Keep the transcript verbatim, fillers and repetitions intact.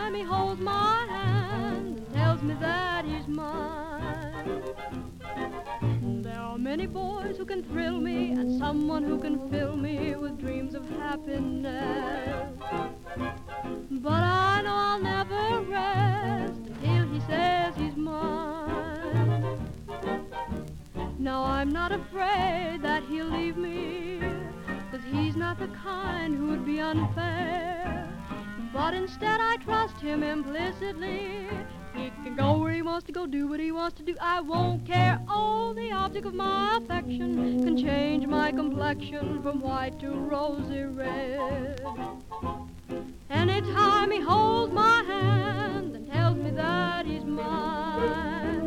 time he holds my hand and tells me that he's mine. There are many boys who can thrill me and someone who can fill me with dreams of happiness. But I know I'll never rest until he says he's mine. Now I'm not afraid that he'll leave me, 'cause he's not the kind who would be unfair. But instead I trust him implicitly. He can go where he wants to go, do what he wants to do. I won't care. Oh, the object of my affection can change my complexion from white to rosy red. Anytime he holds my hand and tells me that he's mine.